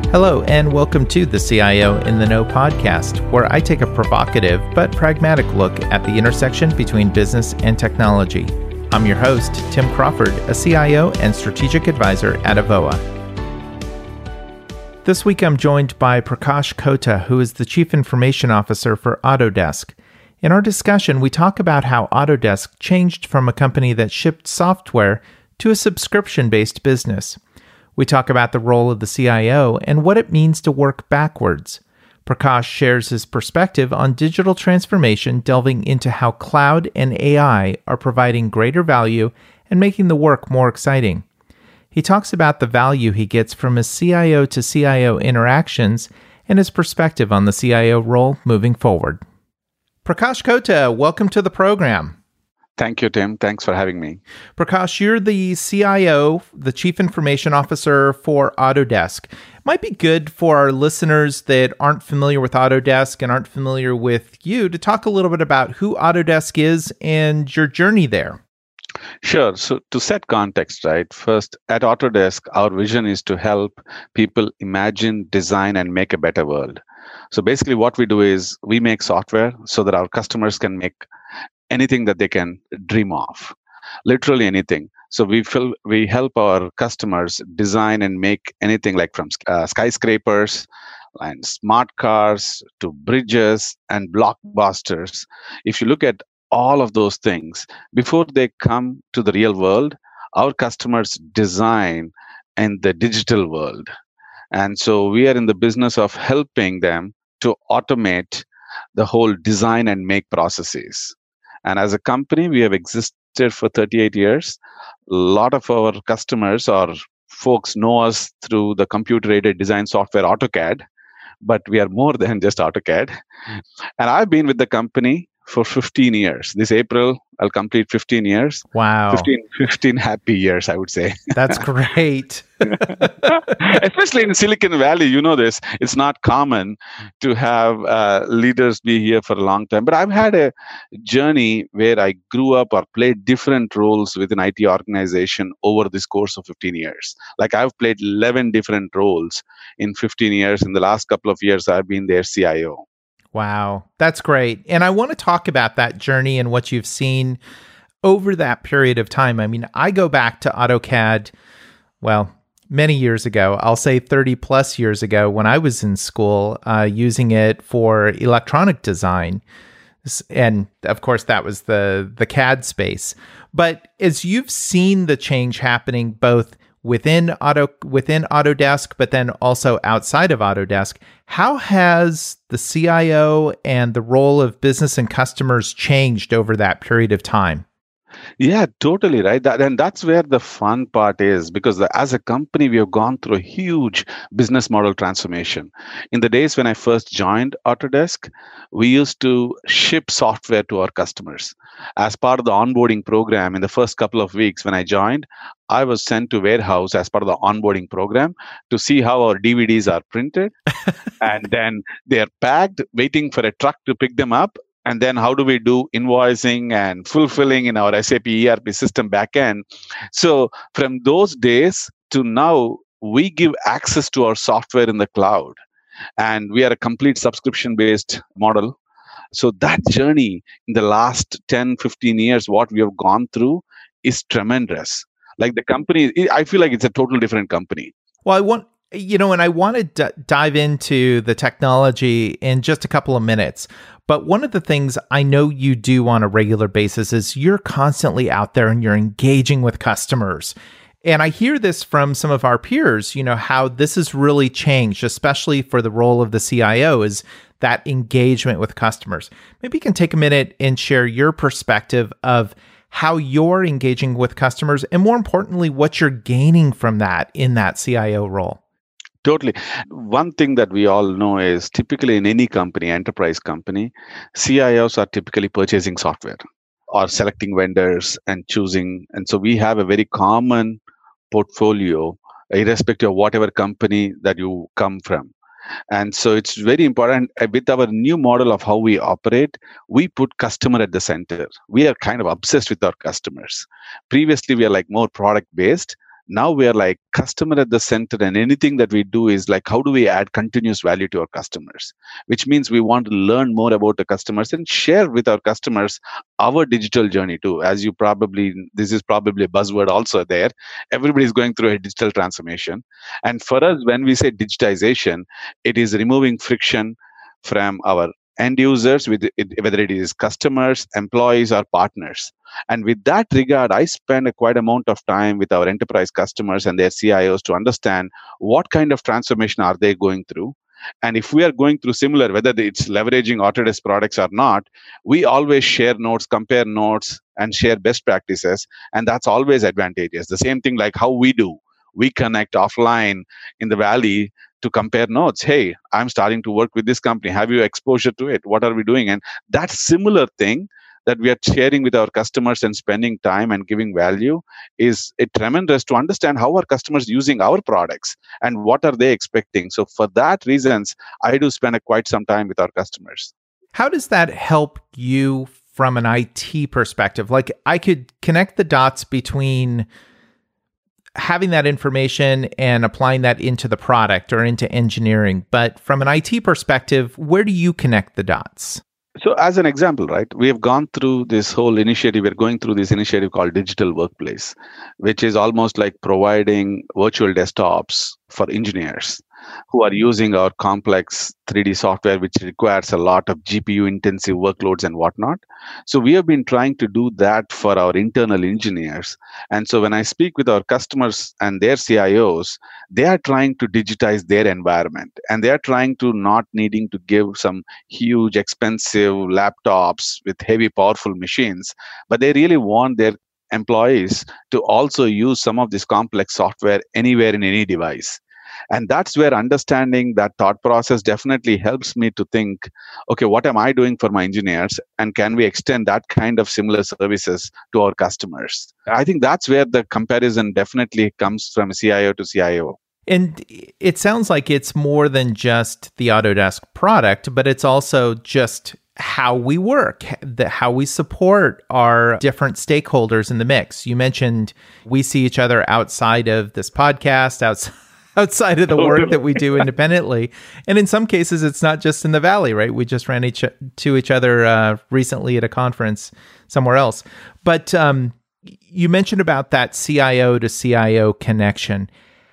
Hello, and welcome to the CIO in the Know podcast, where I take a provocative but pragmatic look at the intersection between business and technology. I'm your host, Tim Crawford, a CIO and strategic advisor at Avoa. This week, I'm joined by Prakash Kota, who is the Chief Information Officer for Autodesk. In our discussion, we talk about how Autodesk changed from a company that shipped software to a subscription-based business. We talk about the role of the CIO and what it means to work backwards. Prakash shares his perspective on digital transformation, delving into how cloud and AI are providing greater value and making the work more exciting. He talks about the value he gets from his CIO to CIO interactions and his perspective on the CIO role moving forward. Prakash Kota, welcome to the program. Thank you, Tim. Thanks for having me. Prakash, you're the CIO, the Chief Information Officer for Autodesk. It might be good for our listeners that aren't familiar with Autodesk and aren't familiar with you to talk a little bit about who Autodesk is and your journey there. Sure. So to set context, right, first, at Autodesk, our vision is to help people imagine, design, and make a better world. So basically what we do is we make software so that our customers can make anything that they can dream of, literally anything. So we help our customers design and make anything like from skyscrapers and smart cars to bridges and blockbusters. If you look at all of those things, before they come to the real world, our customers design in the digital world. And so we are in the business of helping them to automate the whole design and make processes. And as a company, we have existed for 38 years. A lot of our customers or folks know us through the computer-aided design software AutoCAD, but we are more than just AutoCAD. And I've been with the company for 15 years. This April, I'll complete 15 years. Wow. 15 happy years, I would say. That's great. Especially in Silicon Valley, you know this. It's not common to have leaders be here for a long time. But I've had a journey where I grew up or played different roles within IT organization over this course of 15 years. Like I've played 11 different roles in 15 years. In the last couple of years, I've been their CIO. Wow, that's great. And I want to talk about that journey and what you've seen over that period of time. I mean, I go back to AutoCAD, well, many years ago. I'll say 30 plus years ago when I was in school, using it for electronic design. And of course, that was the CAD space. But as you've seen the change happening both within Autodesk, but then also outside of Autodesk, how has the CIO and the role of business and customers changed over that period of time? Yeah, totally right. And that's where the fun part is, because as a company, we have gone through a huge business model transformation. In the days when I first joined Autodesk, we used to ship software to our customers. As part of the onboarding program, in the first couple of weeks when I joined, I was sent to warehouse as part of the onboarding program to see how our DVDs are printed. And then they're packed, waiting for a truck to pick them up. And then how do we do invoicing and fulfilling in our SAP ERP system backend? So from those days to now, we give access to our software in the cloud. And we are a complete subscription-based model. So that journey in the last 10, 15 years, what we have gone through is tremendous. Like the company, I feel like it's a total different company. Well, I want to dive into the technology in just a couple of minutes. But one of the things I know you do on a regular basis is you're constantly out there and you're engaging with customers. And I hear this from some of our peers, how this has really changed, especially for the role of the CIO, is that engagement with customers. Maybe you can take a minute and share your perspective of how you're engaging with customers, and more importantly, what you're gaining from that in that CIO role. Totally. One thing that we all know is typically in any company, enterprise company, CIOs are typically purchasing software or selecting vendors and choosing. And so we have a very common portfolio, irrespective of whatever company that you come from. And so it's very important with our new model of how we operate, we put customer at the center. We are kind of obsessed with our customers. Previously, we are like more product based. Now we are like customer at the center, and anything that we do is like, how do we add continuous value to our customers? Which means we want to learn more about the customers and share with our customers our digital journey too. As you probably, this is probably a buzzword also there. Everybody is going through a digital transformation. And for us, when we say digitization, it is removing friction from our end users, with it, whether it is customers, employees, or partners. And with that regard, I spend a quite amount of time with our enterprise customers and their CIOs to understand what kind of transformation are they going through. And if we are going through similar, whether it's leveraging Autodesk products or not, we always share notes, compare notes, and share best practices. And that's always advantageous. The same thing like how we do. We connect offline in the Valley to compare notes. Hey, I'm starting to work with this company. Have you exposure to it? What are we doing? And that similar thing that we are sharing with our customers and spending time and giving value is a tremendous to understand how our customers using our products and what are they expecting. So for that reasons, I do spend quite some time with our customers. How does that help you from an IT perspective? Like, I could connect the dots between having that information and applying that into the product or into engineering. But from an IT perspective, where do you connect the dots? So as an example, right, we have gone through this whole initiative. We're going through this initiative called Digital Workplace, which is almost like providing virtual desktops for engineers who are using our complex 3D software, which requires a lot of GPU intensive workloads and whatnot. So we have been trying to do that for our internal engineers. And so when I speak with our customers and their CIOs, they are trying to digitize their environment, and they are trying to not needing to give some huge expensive laptops with heavy powerful machines, but they really want their employees to also use some of this complex software anywhere in any device. And that's where understanding that thought process definitely helps me to think, okay, what am I doing for my engineers? And can we extend that kind of similar services to our customers? I think that's where the comparison definitely comes from CIO to CIO. And it sounds like it's more than just the Autodesk product, but it's also just how we work, how we support our different stakeholders in the mix. You mentioned we see each other outside of this podcast, outside of the work that we do independently. And in some cases, it's not just in the Valley, right? We just ran to each other recently at a conference somewhere else. But you mentioned about that CIO to CIO connection.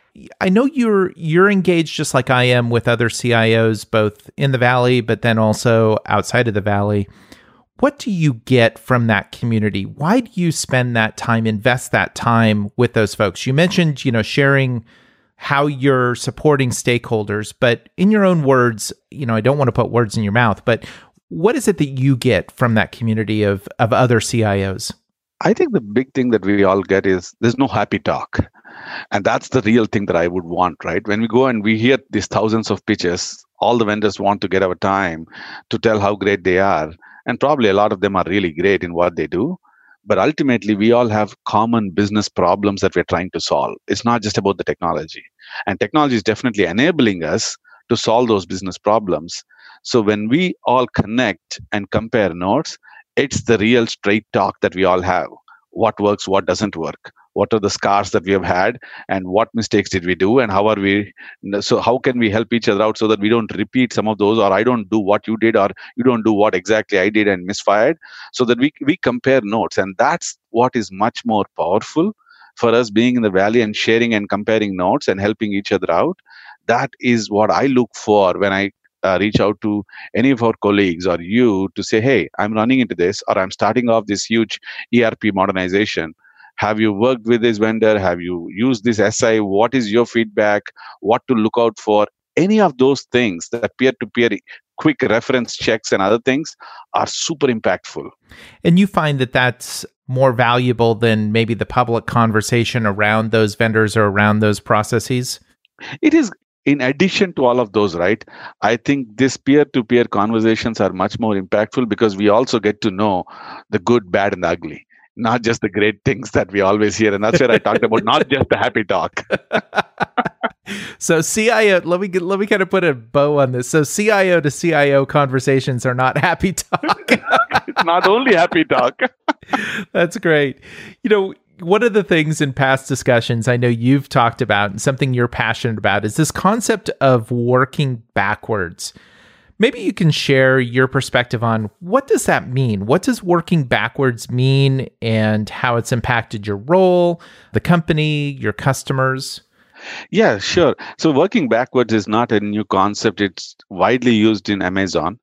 I know you're engaged just like I am with other CIOs, both in the Valley, but then also outside of the Valley. What do you get from that community? Why do you spend that time, invest that time with those folks? You mentioned, sharing how you're supporting stakeholders, but in your own words, I don't want to put words in your mouth, but what is it that you get from that community of other CIOs? I think the big thing that we all get is there's no happy talk. And that's the real thing that I would want, right? When we go and we hear these thousands of pitches, all the vendors want to get our time to tell how great they are. And probably a lot of them are really great in what they do. But ultimately, we all have common business problems that we're trying to solve. It's not just about the technology. And technology is definitely enabling us to solve those business problems. So when we all connect and compare notes, it's the real straight talk that we all have. What works, what doesn't work? What are the scars that we have had, and what mistakes did we do, and how can we help each other out so that we don't repeat some of those, or I don't do what you did, or you don't do what exactly I did and misfired, so that we compare notes. And that's what is much more powerful for us being in the Valley and sharing and comparing notes and helping each other out. That is what I look for when I reach out to any of our colleagues or you to say, hey, I'm running into this, or I'm starting off this huge ERP modernization. Have you worked with this vendor? Have you used this SI? What is your feedback? What to look out for? Any of those things, that peer-to-peer quick reference checks and other things are super impactful. And you find that that's more valuable than maybe the public conversation around those vendors or around those processes? It is. In addition to all of those, right, I think these peer-to-peer conversations are much more impactful because we also get to know the good, bad, and the ugly, not just the great things that we always hear. And that's where I talked about not just the happy talk. So CIO, let me kind of put a bow on this. So CIO to CIO conversations are not happy talk. It's not only happy talk. That's great. One of the things in past discussions I know you've talked about and something you're passionate about is this concept of working backwards. Maybe you can share your perspective on what does that mean? What does working backwards mean and how it's impacted your role, the company, your customers? Yeah, sure. So working backwards is not a new concept. It's widely used in Amazon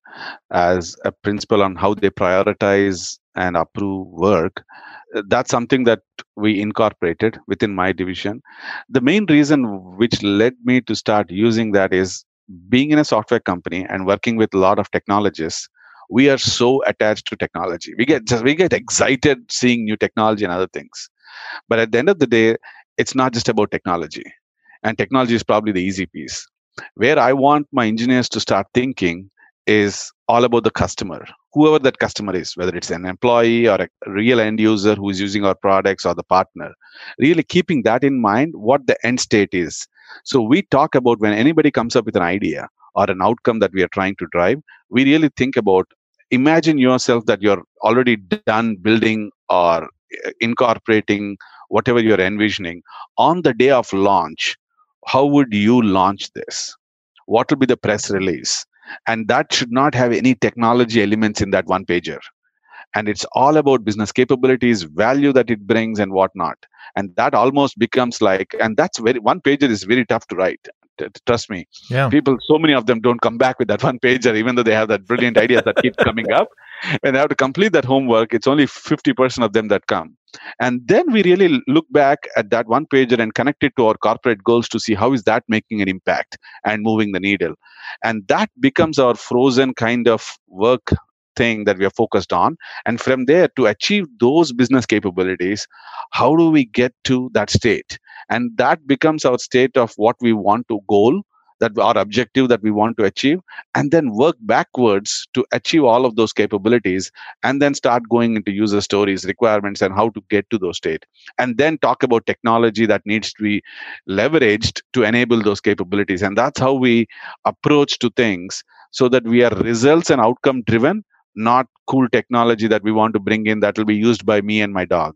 as a principle on how they prioritize and approve work. That's something that we incorporated within my division. The main reason which led me to start using that is being in a software company and working with a lot of technologists. We are so attached to technology. We get excited seeing new technology and other things. But at the end of the day, it's not just about technology. And technology is probably the easy piece. Where I want my engineers to start thinking is all about the customer, whoever that customer is, whether it's an employee or a real end user who is using our products or the partner. Really keeping that in mind, what the end state is. So we talk about when anybody comes up with an idea or an outcome that we are trying to drive, we really think about imagine yourself that you're already done building or incorporating whatever you're envisioning on the day of launch. How would you launch this? What will be the press release? And that should not have any technology elements in that one pager. And it's all about business capabilities, value that it brings, and whatnot. And that almost becomes like, and that's very, one pager is very tough to write. Trust me. Yeah. People, so many of them don't come back with that one pager, even though they have that brilliant idea that keeps coming up. When they have to complete that homework, it's only 50% of them that come. And then we really look back at that one pager and connect it to our corporate goals to see how is that making an impact and moving the needle. And that becomes our frozen kind of work thing that we are focused on. And from there, to achieve those business capabilities, how do we get to that state? And that becomes our state of what we want to goal, that our objective that we want to achieve, and then work backwards to achieve all of those capabilities, and then start going into user stories, requirements, and how to get to those state, and then talk about technology that needs to be leveraged to enable those capabilities. And that's how we approach to things, so that we are results and outcome driven, not cool technology that we want to bring in that will be used by me and my dog.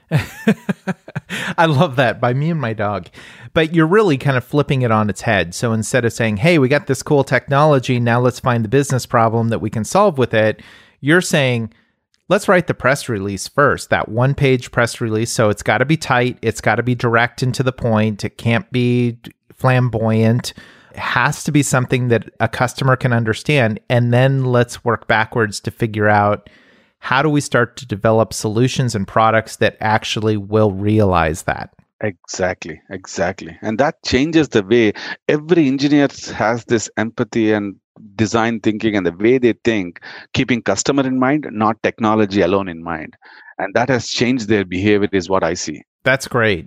I love that, by me and my dog. But you're really kind of flipping it on its head. So instead of saying, hey, we got this cool technology, now let's find the business problem that we can solve with it, you're saying, let's write the press release first, that one-page press release. So it's got to be tight. It's got to be direct and to the point. It can't be flamboyant. It has to be something that a customer can understand. And then let's work backwards to figure out, how do we start to develop solutions and products that actually will realize that? Exactly. And that changes the way every engineer has this empathy and design thinking, and the way they think, keeping customer in mind, not technology alone in mind. And that has changed their behavior is what I see. That's great.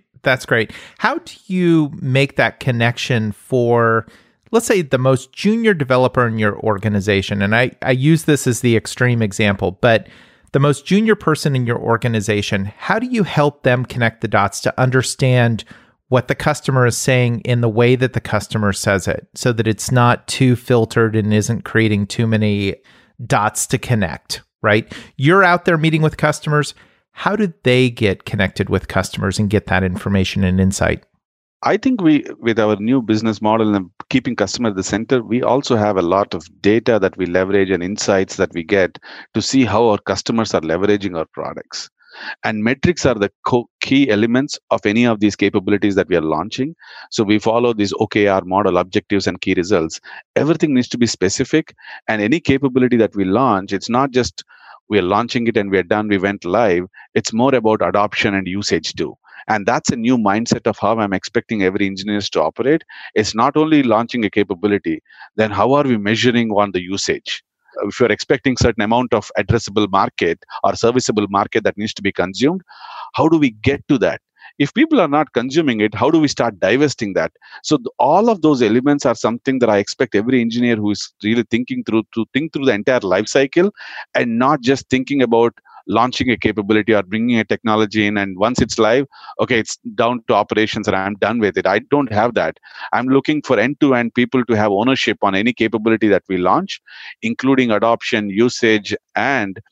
How do you make that connection for, let's say, the most junior developer in your organization? And I use this as the extreme example, but the most junior person in your organization, how do you help them connect the dots to understand what the customer is saying in the way that the customer says it, so that it's not too filtered and isn't creating too many dots to connect, right? You're out there meeting with customers. How do they get connected with customers and get that information and insight? I think with our new business model and keeping customer at the center, we also have a lot of data that we leverage and insights that we get to see how our customers are leveraging our products. And metrics are the key elements of any of these capabilities that we are launching. So we follow these OKR model, objectives and key results. Everything needs to be specific. And any capability that we launch, it's not just we are launching it and we're done, we went live. It's more about adoption and usage too. And that's a new mindset of how I'm expecting every engineer to operate. It's not only launching a capability, then how are we measuring on the usage? If you're expecting certain amount of addressable market or serviceable market that needs to be consumed, how do we get to that? If people are not consuming it, how do we start divesting that? So all of those elements are something that I expect every engineer who is really thinking through to think through the entire life cycle, and not just thinking about launching a capability or bringing a technology in, and once it's live, okay, it's down to operations and I'm done with it. I don't have that. I'm looking for end-to-end people to have ownership on any capability that we launch, including adoption, usage, and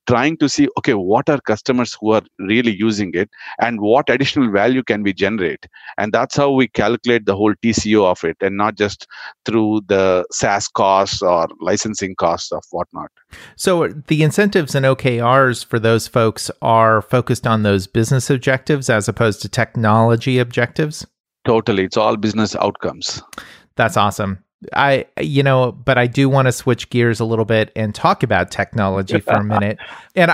trying to see, okay, what are customers who are really using it and what additional value can we generate? And that's how we calculate the whole TCO of it, and not just through the SaaS costs or licensing costs of whatnot. So the incentives and OKRs for those folks are focused on those business objectives as opposed to technology objectives? Totally. It's all business outcomes. That's awesome. But I do want to switch gears a little bit and talk about technology for a minute. And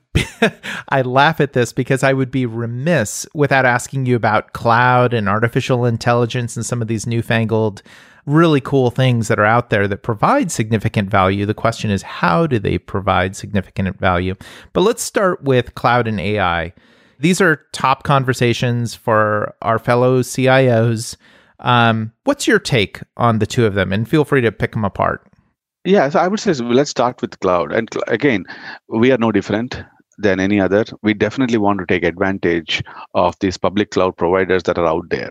I laugh at this because I would be remiss without asking you about cloud and artificial intelligence and some of these newfangled, really cool things that are out there that provide significant value. The question is, how do they provide significant value? But let's start with cloud and AI. These are top conversations for our fellow CIOs. What's your take on the two of them? And feel free to pick them apart. Yeah, so I would say, let's start with cloud. And again, we are no different than any other. We definitely want to take advantage of these public cloud providers that are out there.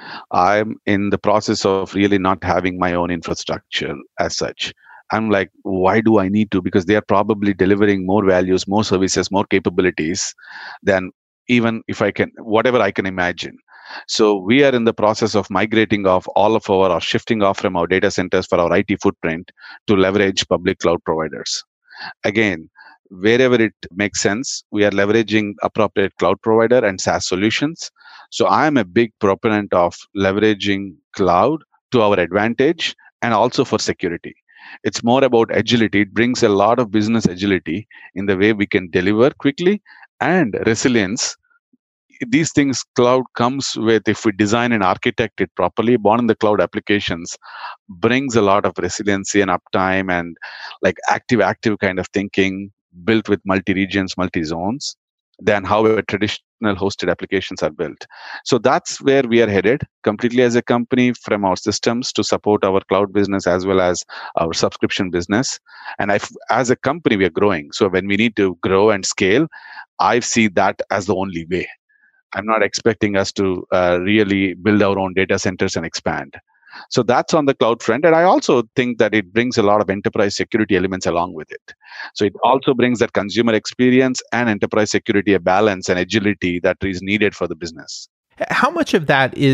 I'm in the process of really not having my own infrastructure as such. I'm like, why do I need to? Because they are probably delivering more values, more services, more capabilities than even if I can, whatever I can imagine. So we are in the process of migrating off all of our, or shifting off from our data centers for our IT footprint to leverage public cloud providers. Again, wherever it makes sense, we are leveraging appropriate cloud provider and SaaS solutions. So I am a big proponent of leveraging cloud to our advantage and also for security. It's more about agility. It brings a lot of business agility in the way we can deliver quickly, and resilience. These things cloud comes with, if we design and architect it properly, born in the cloud applications brings a lot of resiliency and uptime and like active kind of thinking built with multi-regions, multi-zones than how a traditional hosted applications are built. So that's where we are headed completely as a company, from our systems to support our cloud business as well as our subscription business. And as a company, we are growing. So when we need to grow and scale, I see that as the only way. I'm not expecting us to really build our own data centers and expand. So that's on the cloud front. And I also think that it brings a lot of enterprise security elements along with it. So it also brings that consumer experience and enterprise security, a balance and agility that is needed for the business. How much of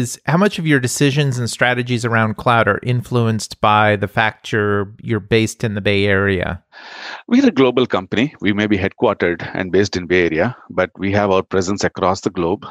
your decisions and strategies around cloud are influenced by the fact you're based in the Bay Area? We're a global company. We may be headquartered and based in Bay Area, but we have our presence across the globe.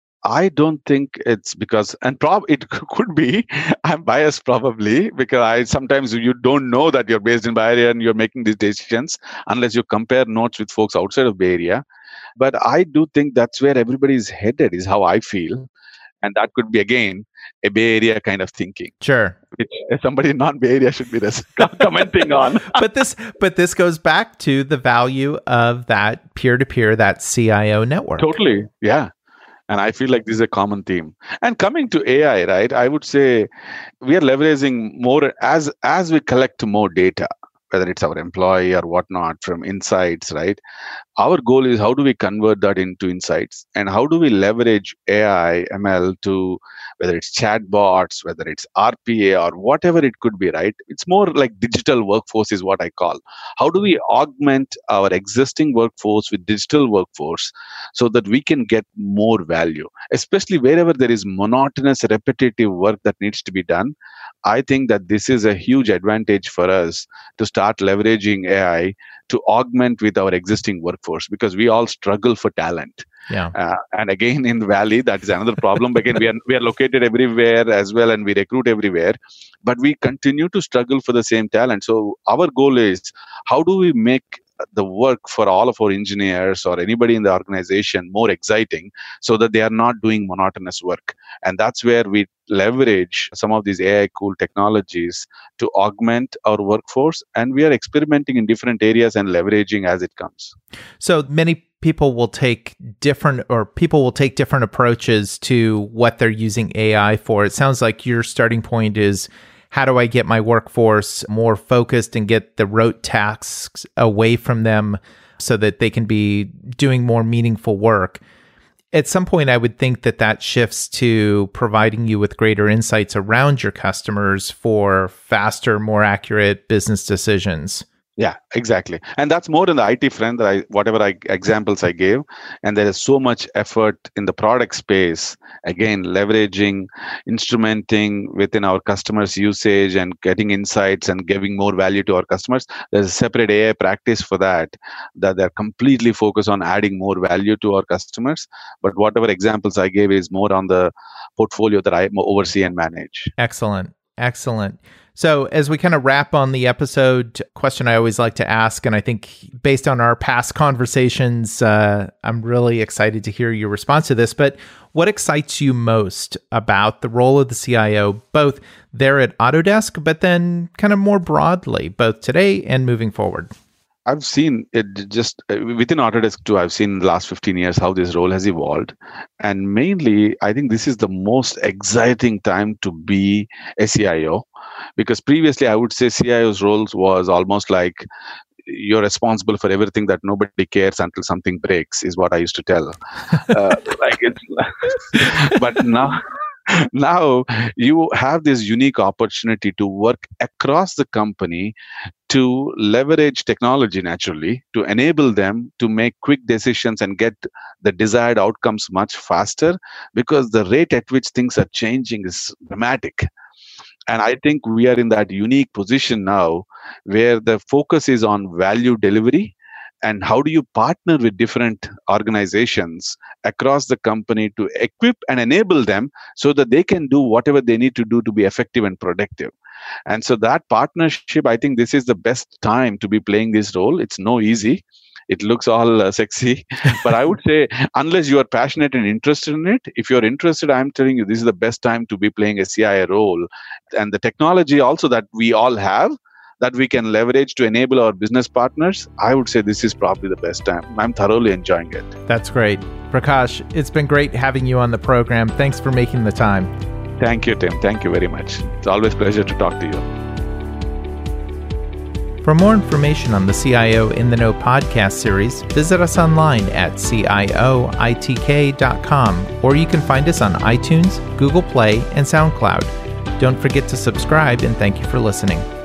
I don't think it's because, and it could be, I'm biased probably, because sometimes you don't know that you're based in Bay Area and you're making these decisions unless you compare notes with folks outside of Bay Area. But I do think that's where everybody's headed, is how I feel. And that could be, again, a Bay Area kind of thinking. Sure. Which somebody in non-Bay Area should be commenting on. But this goes back to the value of that peer-to-peer, that CIO network. Totally. Yeah. And I feel like this is a common theme. And coming to AI, right, I would say we are leveraging more as we collect more data, whether it's our employee or whatnot from insights, right? Our goal is, how do we convert that into insights? And how do we leverage AI, ML to, whether it's chatbots, whether it's RPA or whatever it could be, right? It's more like digital workforce is what I call. How do we augment our existing workforce with digital workforce so that we can get more value, especially wherever there is monotonous, repetitive work that needs to be done? I think that this is a huge advantage for us to start leveraging AI to augment with our existing workforce, because we all struggle for talent. Yeah. And again, in the Valley, that is another problem. Again, we are located everywhere as well, and we recruit everywhere, but we continue to struggle for the same talent. So our goal is, how do we make the work for all of our engineers or anybody in the organization more exciting so that they are not doing monotonous work? And that's where we leverage some of these AI cool technologies to augment our workforce. And we are experimenting in different areas and leveraging as it comes. So many people will take different approaches to what they're using AI for. It sounds like your starting point is, how do I get my workforce more focused and get the rote tasks away from them so that they can be doing more meaningful work? At some point, I would think that shifts to providing you with greater insights around your customers for faster, more accurate business decisions. Yeah, exactly. And that's more in the IT front that examples I gave. And there is so much effort in the product space, again, leveraging, instrumenting within our customers' usage and getting insights and giving more value to our customers. There's a separate AI practice for that they're completely focused on adding more value to our customers. But whatever examples I gave is more on the portfolio that I oversee and manage. Excellent. Excellent. So, as we kind of wrap on the episode, question I always like to ask, and I think based on our past conversations, I'm really excited to hear your response to this. But what excites you most about the role of the CIO, both there at Autodesk, but then kind of more broadly, both today and moving forward? I've seen it just within Autodesk too. I've seen in the last 15 years how this role has evolved. And mainly, I think this is the most exciting time to be a CIO, because previously I would say CIO's roles was almost like you're responsible for everything that nobody cares until something breaks, is what I used to tell. But now you have this unique opportunity to work across the company to leverage technology naturally to enable them to make quick decisions and get the desired outcomes much faster, because the rate at which things are changing is dramatic. And I think we are in that unique position now where the focus is on value delivery and how do you partner with different organizations across the company to equip and enable them so that they can do whatever they need to do to be effective and productive. And so that partnership, I think this is the best time to be playing this role. It's no easy. It looks all sexy, but I would say unless you are passionate and interested in it, if you're interested, I'm telling you, this is the best time to be playing a CIO role. And the technology also that we all have that we can leverage to enable our business partners, I would say this is probably the best time. I'm thoroughly enjoying it. That's great. Prakash, it's been great having you on the program. Thanks for making the time. Thank you, Tim. Thank you very much. It's always a pleasure to talk to you. For more information on the CIO in the Know podcast series, visit us online at cioitk.com, or you can find us on iTunes, Google Play, and SoundCloud. Don't forget to subscribe, and thank you for listening.